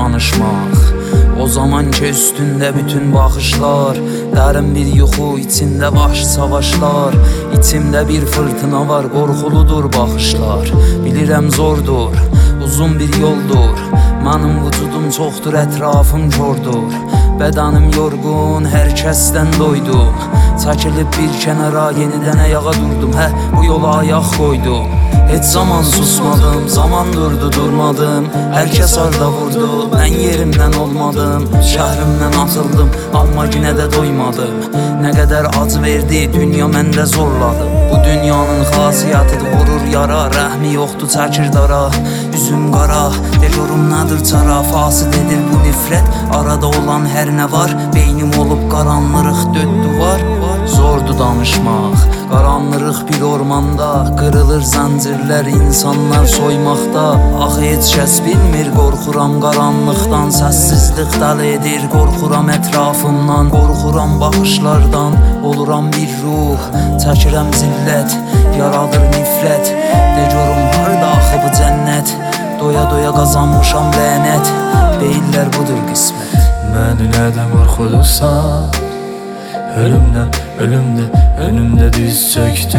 danışmaq. O zaman ki üstündə bütün baxışlar, dərin bir yuxu, içində vahşi savaşlar. İçimdə bir fırtına var, qorxuludur baxışlar. Bilirəm zordur, uzun bir yoldur. Mənim vücudum çoxdur, ətrafım kordur. Bədənim yorğun, hər kəsdən doydum. Çəkilib bir kənara, yenidən ayağa durdum. Bu yola ayaq qoydum. Heç zaman susmadım, zaman durdu, durmadım. Hər kəs arda vurdu, mən yerimdən olmadım. Şəhrimdən atıldım, amma yenə də doymadım. Nə qədər acı verdi, dünya məndə zorladı. Bu dünyanın xasiyyətidir, vurur yara. Rəhmi yoxdur, çəkir dara. Üzüm qara, de görüm nədir çara. Fasid edir bu nifrət, arada olan hər nə var. Beynim olub qaranlıq döddü var. Zordur danışmaq, qaranlıq bir ormanda. Qırılır zəncirlər, insanlar soymaqda. Axı heç kəs bilmir, qorxuram qaranlıqdan. Səssizlik dəli edir, qorxuram ətrafımdan. Qorxuram baxışlardan, oluram bir ruh. Çəkirəm zillət, yaradır nifrət. De görüm harda axı bu cənnət. Doya doya qazanmışam lənət. Deyirlər budur qismət. Məni nədən qorxudursan? Ölümdən, ölümdən, önümdə diz çöktü.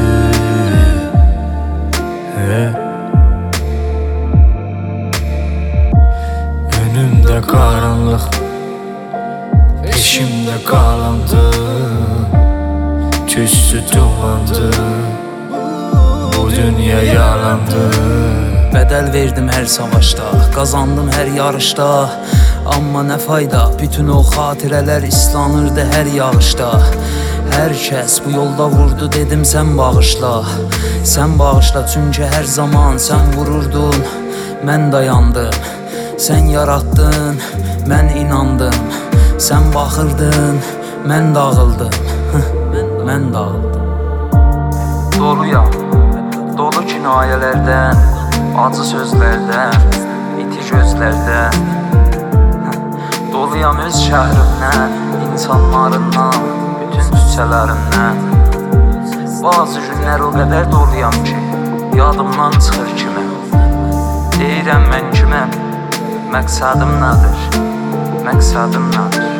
Önümdə qaranlıq, peşimdə qalandı. Küstü dumandı, bu dünya yalandı. Bədəl verdim hər savaşda, qazandım hər yarışda. Amma nə fayda, bütün o xatirələr islanırdı hər yağışda. Hər kəs bu yolda vurdu, dedim sən bağışla. Sən bağışla, çünki hər zaman sən vururdun. Mən dayandım, sən yaratdın, mən inandım. Sən baxırdın, mən dağıldım. Mən dağıldım. Doluyam, dolu kinayələrdən, acı sözlərdən, iti gözlərdən. Doluyam öz şəhrimdən, insanlarından, bütün küçələrindən. Bazı günlər o qədər doluyam ki, yadımdan çıxır kiməm. Deyirəm mən kiməm, məqsədim nədir, məqsədim nədir?